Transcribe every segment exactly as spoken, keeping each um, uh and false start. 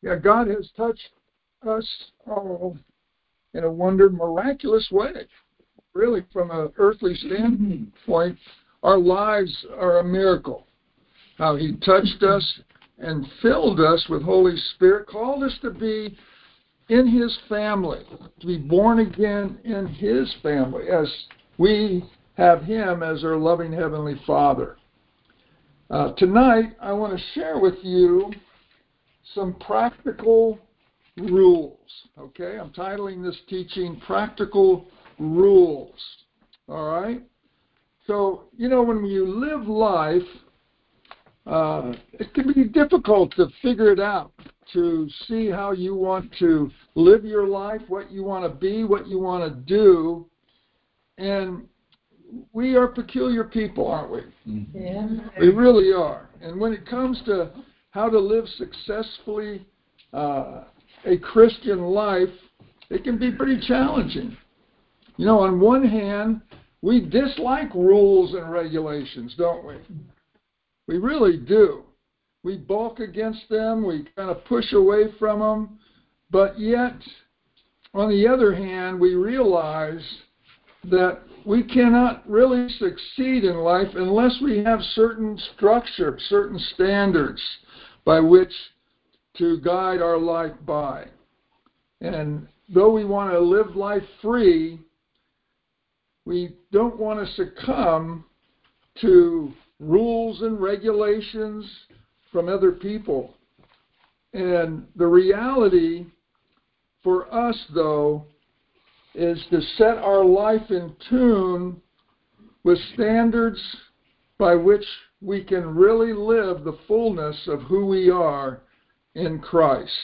Yeah, God has touched us all in a wonder, miraculous way. Really, from an earthly standpoint, our lives are a miracle. How He touched us and filled us with Holy Spirit, called us to be in His family, to be born again in His family, as we have Him as our loving Heavenly Father. Uh, tonight, I want to share with you some practical rules. Okay, I'm titling this teaching Practical Rules. All right? So, you know, when you live life, uh, it can be difficult to figure it out, to see how you want to live your life, what you want to be, what you want to do. And we are peculiar people, aren't we? Yeah. We really are. And when it comes to how to live successfully uh, a Christian life, it can be pretty challenging. You know, on one hand, we dislike rules and regulations, don't we? We really do. We balk against them, we kind of push away from them, but yet, on the other hand, we realize that we cannot really succeed in life unless we have certain structure, certain standards by which to guide our life by. And though we want to live life free, we don't want to succumb to rules and regulations from other people. And the reality for us, though, is to set our life in tune with standards by which we can really live the fullness of who we are in Christ.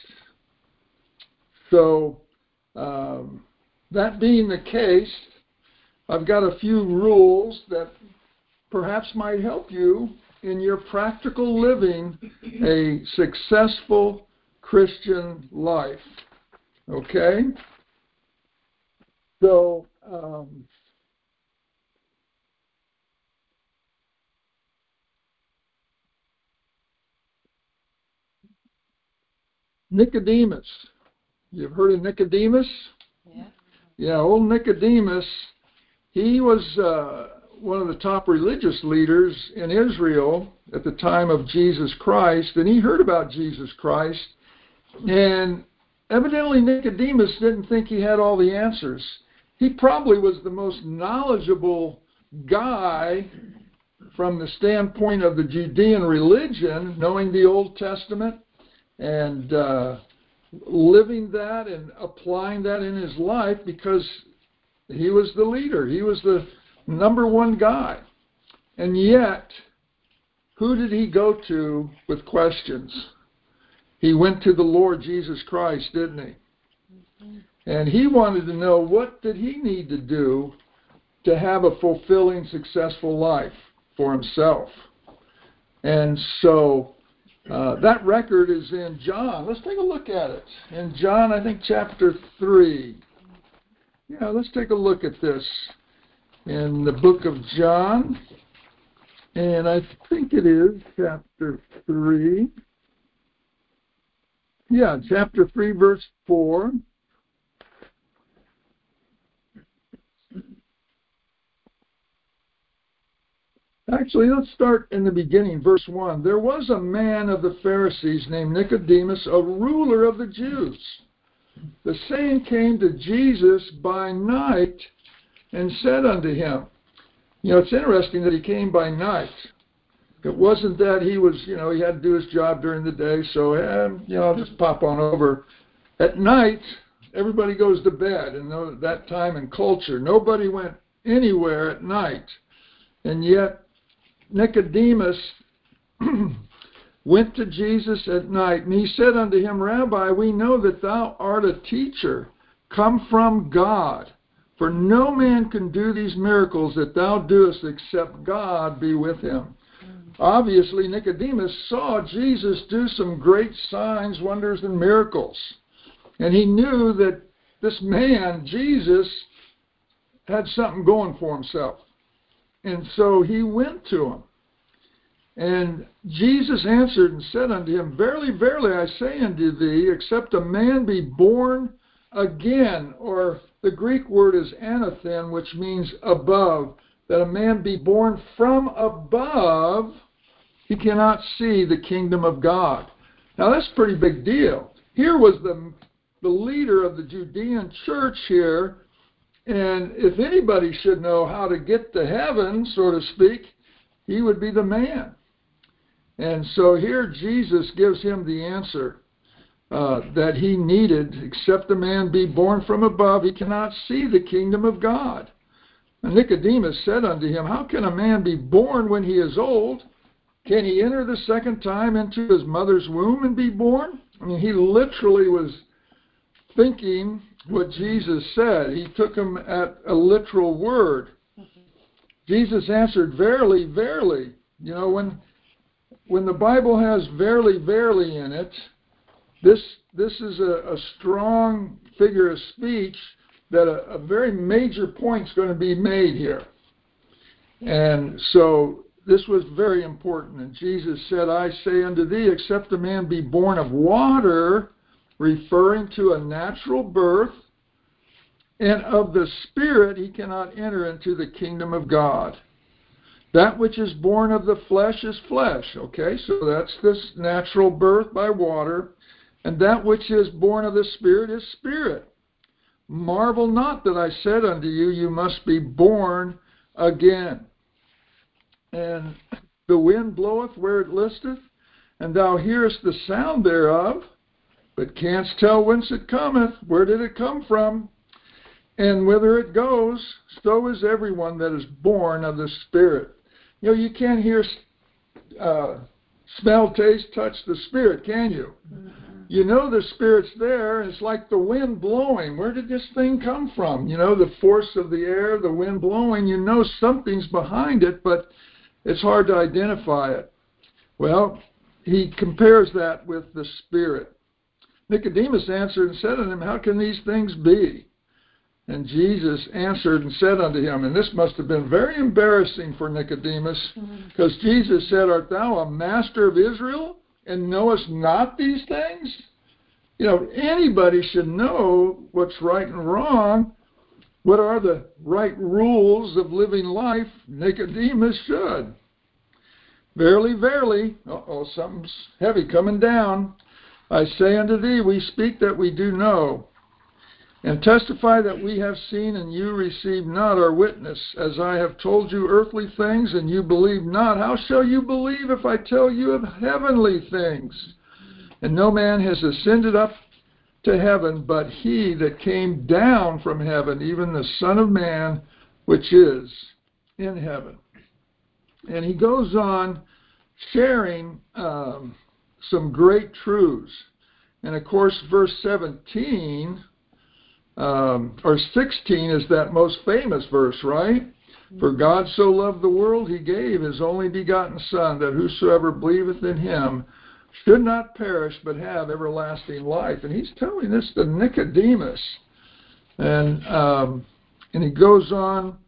So, um, that being the case, I've got a few rules that perhaps might help you in your practical living a successful Christian life. Okay? So, um, Nicodemus. You've heard of Nicodemus? Yeah. Yeah, old Nicodemus, he was uh, one of the top religious leaders in Israel at the time of Jesus Christ, and he heard about Jesus Christ, and evidently Nicodemus didn't think he had all the answers. He probably was the most knowledgeable guy from the standpoint of the Judean religion, knowing the Old Testament and uh, living that and applying that in his life, because he was the leader. He was the number one guy. And yet, who did he go to with questions? He went to the Lord Jesus Christ, didn't he? Mm-hmm. And he wanted to know, what did he need to do to have a fulfilling, successful life for himself? And so uh, that record is in John. Let's take a look at it. In John, I think, chapter three. Yeah, let's take a look at this in the book of John. And I think it is chapter three. Yeah, chapter three, verse four. Actually, let's start in the beginning, verse one. There was a man of the Pharisees named Nicodemus, a ruler of the Jews. The same came to Jesus by night and said unto him. You know, it's interesting that he came by night. It wasn't that he was, you know, he had to do his job during the day, so, eh, you know, I'll just pop on over. At night, everybody goes to bed, and that time and culture, nobody went anywhere at night. And yet, Nicodemus went to Jesus at night, and he said unto him, Rabbi, we know that thou art a teacher, come from God. For no man can do these miracles that thou doest except God be with him. Obviously, Nicodemus saw Jesus do some great signs, wonders, and miracles. And he knew that this man, Jesus, had something going for himself. And so he went to him. And Jesus answered and said unto him, Verily, verily, I say unto thee, except a man be born again, or the Greek word is anathen, which means above, that a man be born from above, he cannot see the kingdom of God. Now that's a pretty big deal. Here was the, the leader of the Judean church here, and if anybody should know how to get to heaven, so to speak, he would be the man. And so here Jesus gives him the answer uh, that he needed. Except a man be born from above, he cannot see the kingdom of God. And Nicodemus said unto him, How can a man be born when he is old? Can he enter the second time into his mother's womb and be born? I mean, he literally was thinking what Jesus said. He took him at a literal word. Jesus answered, Verily, verily. You know, when when the Bible has verily, verily in it, this this is a, a strong figure of speech that a, a very major point is going to be made here. And so this was very important. And Jesus said, I say unto thee, except a man be born of water, referring to a natural birth, and of the Spirit he cannot enter into the kingdom of God. That which is born of the flesh is flesh. Okay, so that's this natural birth by water. And that which is born of the Spirit is spirit. Marvel not that I said unto you, you must be born again. And the wind bloweth where it listeth, and thou hearest the sound thereof, but canst tell whence it cometh, where did it come from, and whither it goes. So is everyone that is born of the Spirit. You know, you can't hear, uh, smell, taste, touch the Spirit, can you? Mm-hmm. You know the Spirit's there, and it's like the wind blowing. Where did this thing come from? You know, the force of the air, the wind blowing, you know something's behind it, but it's hard to identify it. Well, he compares that with the Spirit. Nicodemus answered and said unto him, How can these things be? And Jesus answered and said unto him, and this must have been very embarrassing for Nicodemus, because mm-hmm. Jesus said, Art thou a master of Israel, and knowest not these things? You know, anybody should know what's right and wrong. What are the right rules of living life? Nicodemus should. Verily, verily, uh-oh, something's heavy coming down. I say unto thee, we speak that we do know, and testify that we have seen, and you receive not our witness. As I have told you earthly things, and you believe not, how shall you believe if I tell you of heavenly things? And no man has ascended up to heaven, but he that came down from heaven, even the Son of Man, which is in heaven. And he goes on sharing um, some great truths. And of course, verse seventeen, um, or sixteen is that most famous verse, right? Mm-hmm. For God so loved the world, he gave his only begotten Son, that whosoever believeth in him should not perish, but have everlasting life. And he's telling this to Nicodemus. And, um, and he goes on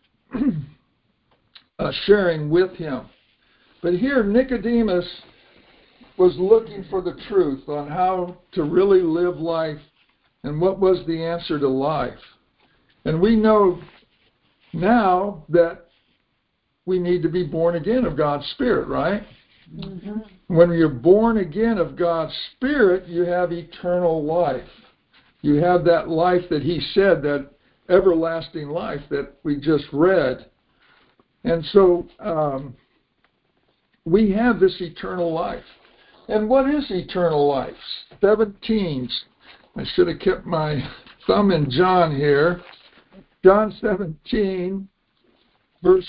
uh, sharing with him. But here Nicodemus was looking for the truth on how to really live life and what was the answer to life. And we know now that we need to be born again of God's Spirit, right? Mm-hmm. When you're born again of God's Spirit, you have eternal life. You have that life that he said, that everlasting life that we just read. And so um, we have this eternal life. And what is eternal life? seventeen. I should have kept my thumb in John here. John seventeen, verse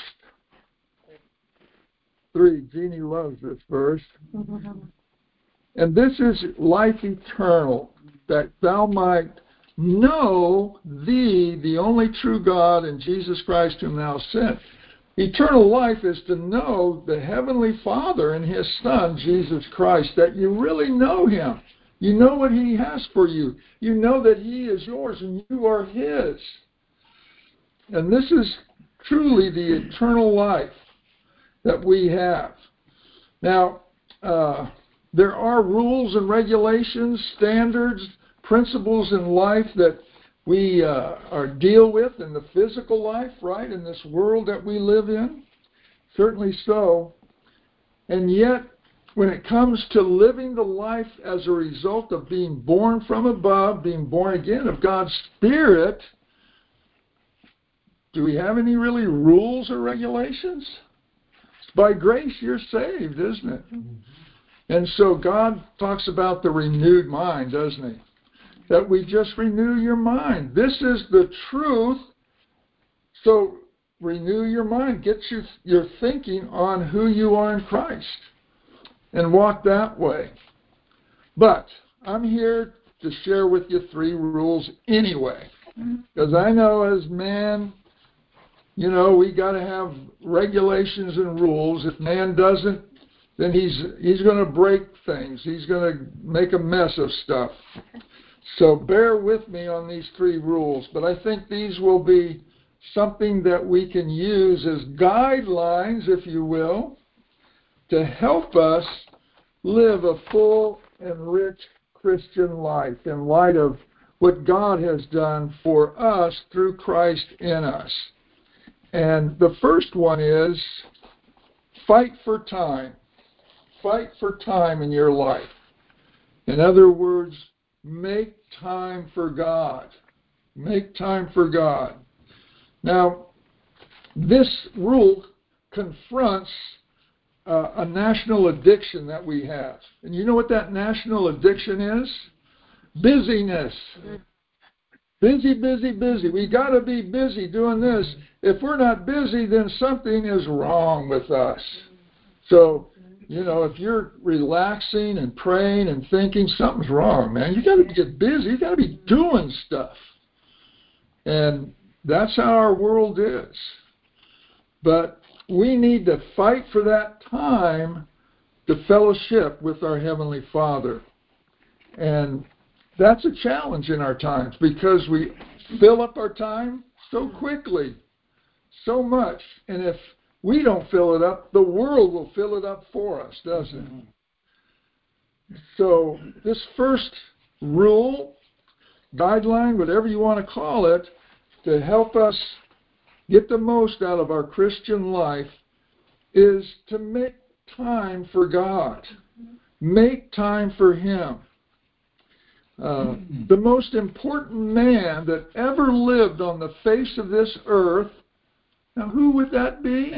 three. Jeannie loves this verse. And this is life eternal, that thou might know thee, the only true God, and Jesus Christ whom thou sent. Eternal life is to know the Heavenly Father and his Son, Jesus Christ, that you really know him. You know what he has for you. You know that he is yours and you are his. And this is truly the eternal life that we have. Now, uh, there are rules and regulations, standards, principles in life that we uh, are deal with in the physical life, right, in this world that we live in. Certainly so. And yet, when it comes to living the life as a result of being born from above, being born again of God's Spirit, do we have any really rules or regulations? It's by grace you're saved, isn't it? And so God talks about the renewed mind, doesn't he? That we just renew your mind. This is the truth. So renew your mind. Get you, your thinking on who you are in Christ and walk that way. But I'm here to share with you three rules anyway. Because I know as man, you know, we got to have regulations and rules. If man doesn't, then he's he's going to break things. He's going to make a mess of stuff. So bear with me on these three rules. But I think these will be something that we can use as guidelines, if you will, to help us live a full and rich Christian life in light of what God has done for us through Christ in us. And the first one is fight for time. Fight for time in your life. In other words, make time for God. Make time for God. Now, this rule confronts uh, a national addiction that we have. And you know what that national addiction is? Busyness. Busy, busy, busy. We got to be busy doing this. If we're not busy, then something is wrong with us. So, you know, if you're relaxing and praying and thinking, something's wrong, man. You got to get busy. You got to be doing stuff. And that's how our world is. But we need to fight for that time to fellowship with our Heavenly Father. And that's a challenge in our times because we fill up our time so quickly, so much. And if we don't fill it up, the world will fill it up for us, doesn't it? So this first rule, guideline, whatever you want to call it, to help us get the most out of our Christian life is to make time for God. Make time for Him. Uh, the most important man that ever lived on the face of this earth, now who would that be?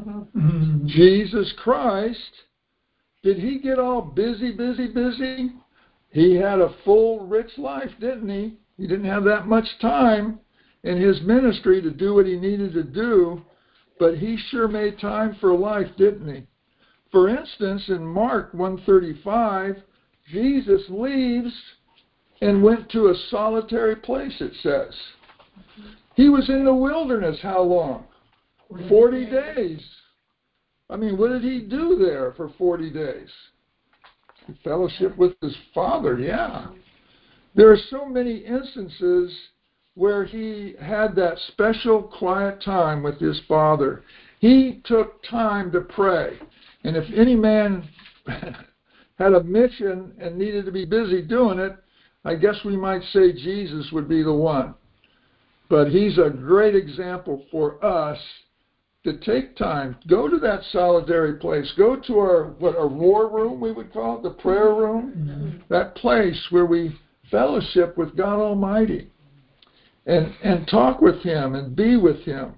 Jesus Christ. Did he get all busy, busy, busy? He had a full, rich life, didn't he? He didn't have that much time in his ministry to do what he needed to do, but he sure made time for life, didn't he? For instance, in Mark one thirty-five, Jesus leaves and went to a solitary place, it says. He was in the wilderness how long? forty days. I mean, what did he do there for forty days? Fellowship with his Father, yeah. There are so many instances where he had that special quiet time with his Father. He took time to pray. And if any man had a mission and needed to be busy doing it, I guess we might say Jesus would be the one. But he's a great example for us to take time. Go to that solitary place. Go to our, what, our war room, we would call it, the prayer room. Mm-hmm. That place where we fellowship with God Almighty and, and talk with Him and be with Him.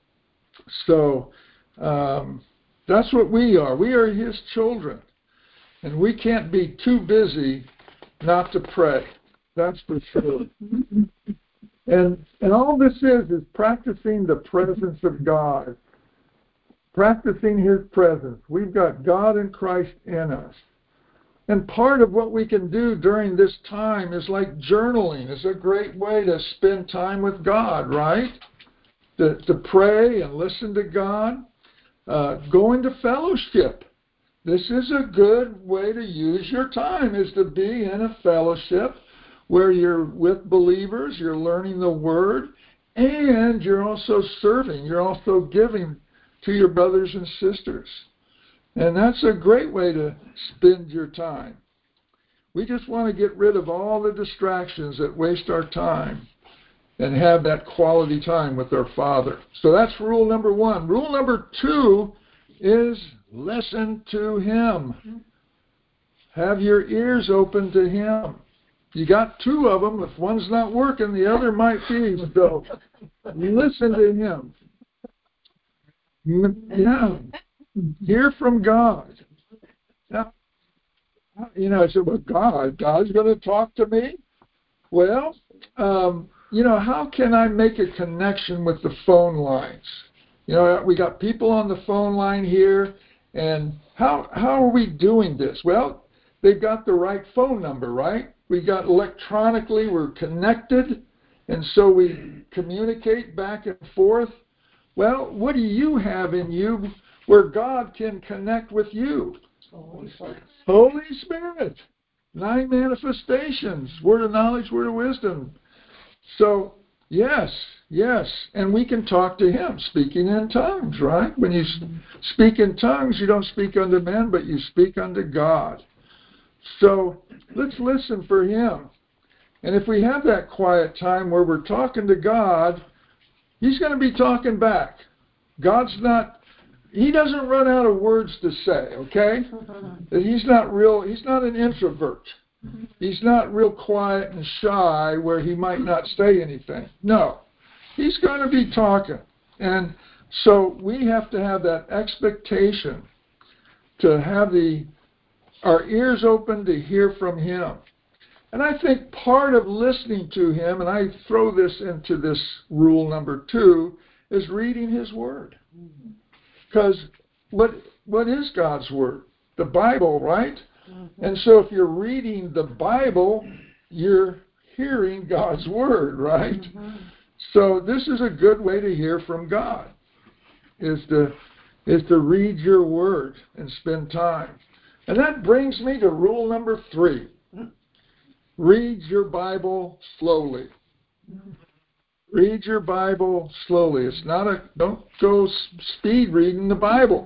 So um, that's what we are. We are His children. And we can't be too busy not to pray. That's for sure. And and all this is is practicing the presence of God. Practicing His presence. We've got God and Christ in us. And part of what we can do during this time is like journaling. It's a great way to spend time with God, right? To, to pray and listen to God. Uh, go into fellowship. This is a good way to use your time, is to be in a fellowship where you're with believers, you're learning the Word, and you're also serving. You're also giving to your brothers and sisters. And that's a great way to spend your time. We just want to get rid of all the distractions that waste our time and have that quality time with our Father. So that's rule number one. Rule number two is listen to Him. Have your ears open to Him. You got two of them. If one's not working, the other might be. So listen to Him. Yeah. Hear from God. Now, you know, I said, well, God, God's going to talk to me? Well, um, you know, how can I make a connection with the phone lines? You know, we got people on the phone line here, and how how are we doing this? Well, they've got the right phone number, right? We got electronically, we're connected, and so we communicate back and forth. Well, what do you have in you where God can connect with you? Holy Spirit. Holy Spirit. Nine manifestations. Word of knowledge, word of wisdom. So, yes, yes. And we can talk to Him, speaking in tongues, right? When you speak in tongues, you don't speak unto men, but you speak unto God. So, let's listen for Him. And if we have that quiet time where we're talking to God, He's going to be talking back. God's not, He doesn't run out of words to say, okay? He's not real, He's not an introvert. He's not real quiet and shy where He might not say anything. No. He's going to be talking. And so we have to have that expectation to have the our ears open to hear from Him. And I think part of listening to Him, and I throw this into this rule number two, is reading His Word. Because what what is God's Word? The Bible, right? Mm-hmm. And so if you're reading the Bible, you're hearing God's Word, right? Mm-hmm. So this is a good way to hear from God, is to, is to read your Word and spend time. And that brings me to rule number three. Read your Bible slowly. Read your Bible slowly. It's not a, don't go speed reading the Bible.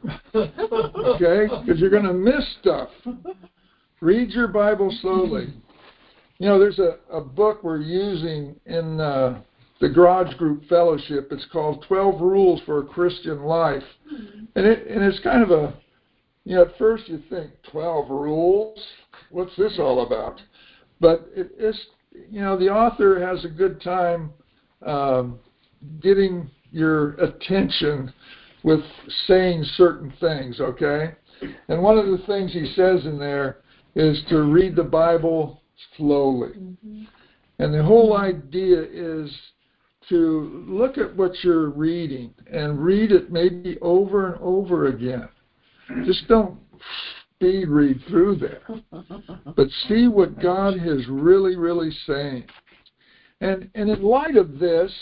Okay? Because you're going to miss stuff. Read your Bible slowly. You know, there's a, a book we're using in uh, the Garage Group Fellowship. It's called twelve Rules for a Christian Life. And, it, and it's kind of a, you know, at first you think, twelve rules? What's this all about? But it is, you know, the author has a good time um, getting your attention with saying certain things, okay? And one of the things he says in there is to read the Bible slowly. Mm-hmm. And the whole idea is to look at what you're reading and read it maybe over and over again. Just don't speed read through there, but see what God is really, really saying. And and in light of this,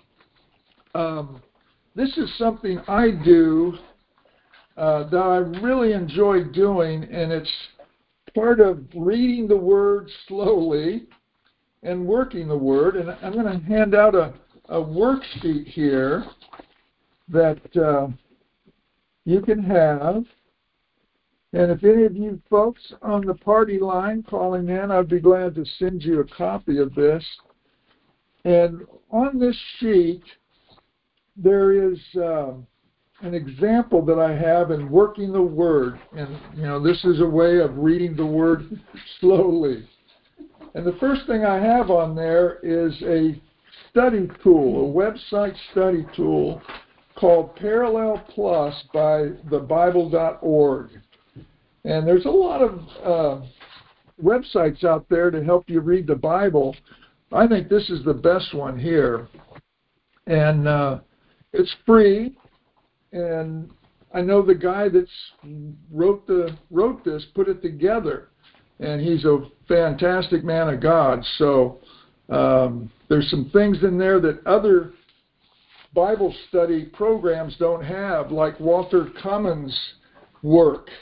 um, this is something I do uh, that I really enjoy doing, and it's part of reading the Word slowly and working the Word. And I'm going to hand out a, a worksheet here that uh, you can have. And if any of you folks on the party line calling in, I'd be glad to send you a copy of this. And on this sheet, there is uh, an example that I have in working the Word. And, you know, this is a way of reading the Word slowly. And the first thing I have on there is a study tool, a website study tool called Parallel Plus by the Bible dot org. And there's a lot of uh, websites out there to help you read the Bible. I think this is the best one here. And uh, it's free. And I know the guy that's wrote the wrote this, put it together. And he's a fantastic man of God. So um, there's some things in there that other Bible study programs don't have, like Walter Cummins' work.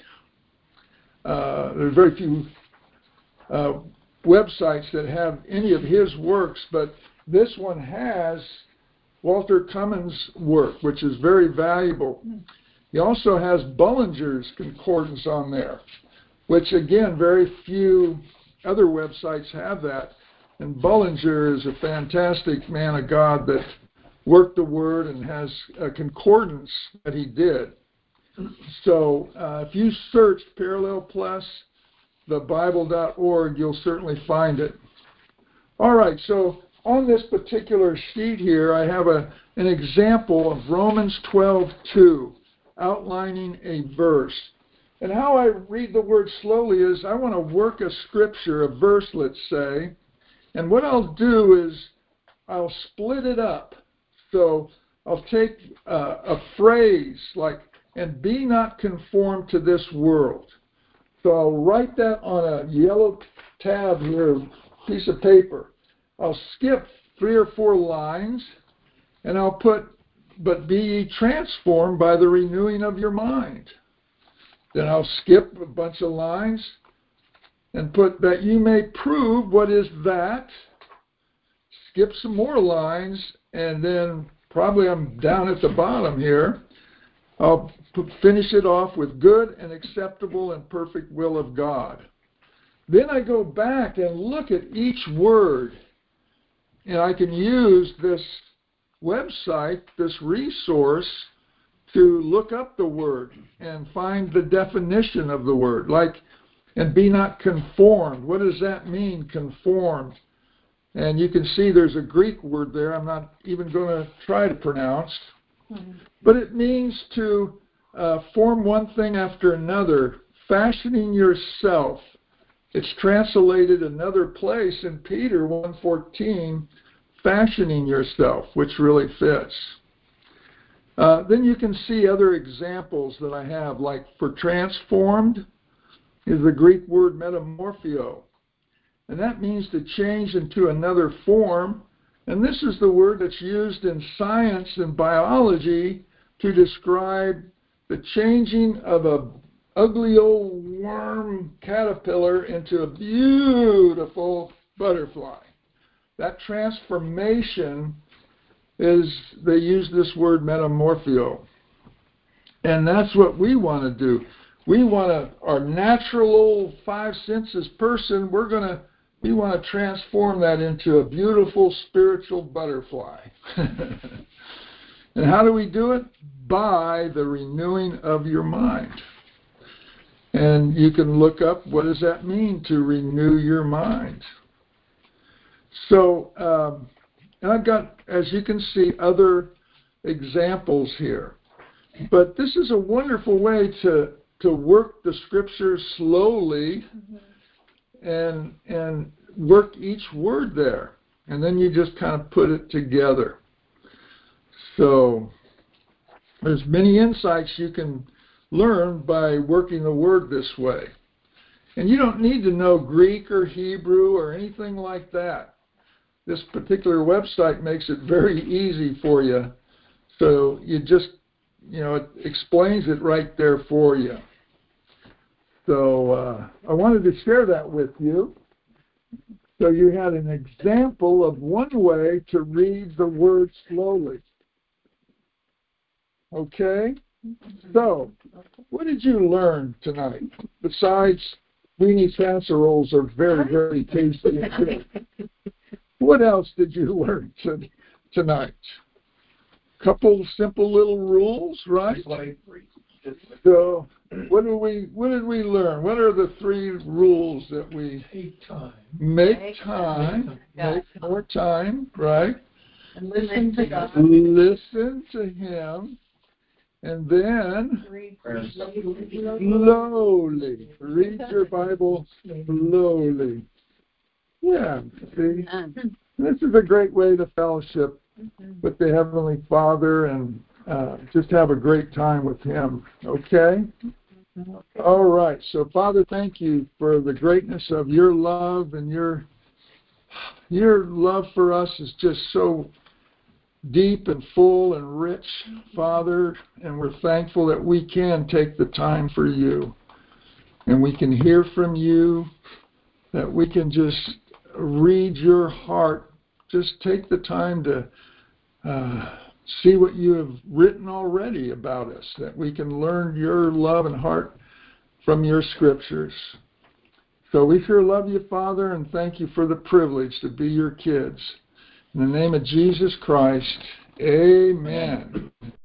Uh, there's very few uh, websites that have any of his works, but this one has Walter Cummins' work, which is very valuable. He also has Bullinger's concordance on there, which again, very few other websites have that. And Bullinger is a fantastic man of God that worked the Word and has a concordance that he did. So uh, if you search Parallel Plus, the Bible dot org, you'll certainly find it. All right, so on this particular sheet here, I have a, an example of Romans twelve two, outlining a verse. And how I read the word slowly is I want to work a scripture, a verse, let's say, and what I'll do is I'll split it up. So I'll take uh, a phrase like, and be not conformed to this world. So I'll write that on a yellow tab here, piece of paper. I'll skip three or four lines, and I'll put, but be ye transformed by the renewing of your mind. Then I'll skip a bunch of lines and put that you may prove what is that. Skip some more lines, and then probably I'm down at the bottom here. I'll finish it off with good and acceptable and perfect will of God. Then I go back and look at each word, and I can use this website, this resource, to look up the word and find the definition of the word. Like, and be not conformed. What does that mean, conformed? And you can see there's a Greek word there I'm not even going to try to pronounce. Mm-hmm. But it means to uh, form one thing after another, fashioning yourself. It's translated another place in Peter one fourteen, fashioning yourself, which really fits. Uh, then you can see other examples that I have, like for transformed is the Greek word metamorphio. And that means to change into another form. And this is the word that's used in science and biology to describe the changing of a ugly old worm caterpillar into a beautiful butterfly. That transformation is, they use this word metamorphio. And that's what we want to do. We want to, our natural old five senses person, we're going to, we want to transform that into a beautiful spiritual butterfly. And how do we do it? By the renewing of your mind. And you can look up, what does that mean to renew your mind? So, um, and I've got, as you can see, other examples here. But this is a wonderful way to, to work the scripture slowly mm-hmm. and, and work each word there. And then you just kind of put it together. So there's many insights you can learn by working the word this way. And you don't need to know Greek or Hebrew or anything like that. This particular website makes it very easy for you. So you just, you know, it explains it right there for you. So uh, I wanted to share that with you. So you had an example of one way to read the word slowly. Okay? So, what did you learn tonight? Besides, weenie casseroles are very, very tasty. What else did you learn to, tonight? Couple simple little rules, right? So, what did we what did we learn? What are the three rules that we make time, make time, make more time, right? And listen to God. Listen to Him, and then slowly read your Bible slowly. Yeah, see, this is a great way to fellowship with the Heavenly Father and uh, just have a great time with Him. Okay? All right. So, Father, thank you for the greatness of your love, and your your love for us is just so deep and full and rich, Father, and we're thankful that we can take the time for you, and we can hear from you, that we can just read your heart. Just take the time to uh, see what you have written already about us, that we can learn your love and heart from your scriptures. So we sure love you, Father, and thank you for the privilege to be your kids. In the name of Jesus Christ, amen.